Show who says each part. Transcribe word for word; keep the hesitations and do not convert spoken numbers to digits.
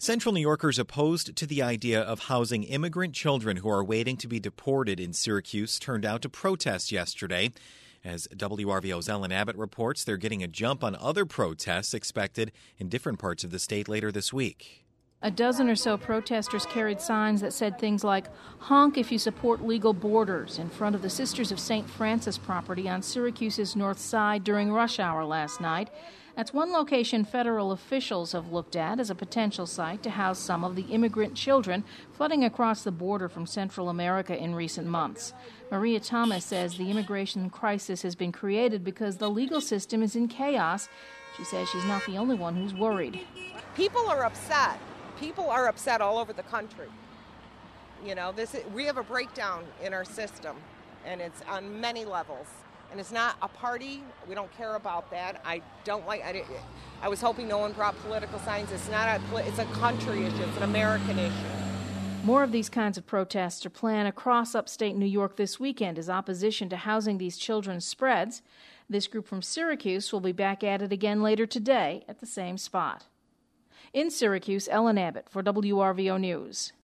Speaker 1: Central New Yorkers opposed to the idea of housing immigrant children who are waiting to be deported in Syracuse turned out to protest yesterday. As W R V O's Ellen Abbott reports, they're getting a jump on other protests expected in different parts of the state later this week.
Speaker 2: A dozen or so protesters carried signs that said things like, "Honk if you support legal borders," in front of the Sisters of Saint Francis property on Syracuse's north side during rush hour last night. That's one location federal officials have looked at as a potential site to house some of the immigrant children flooding across the border from Central America in recent months. Maria Thomas says the immigration crisis has been created because the legal system is in chaos. She says she's not the only one who's worried.
Speaker 3: People are upset. People are upset all over the country. You know, this we have a breakdown in our system, and it's on many levels. And it's not a party. We don't care about that. I don't like. I, I was hoping no one brought political signs. It's not a. It's a country issue. It's an American issue.
Speaker 2: More of these kinds of protests are planned across upstate New York this weekend as opposition to housing these children spreads. This group from Syracuse will be back at it again later today at the same spot. In Syracuse, Ellen Abbott for W R V O News.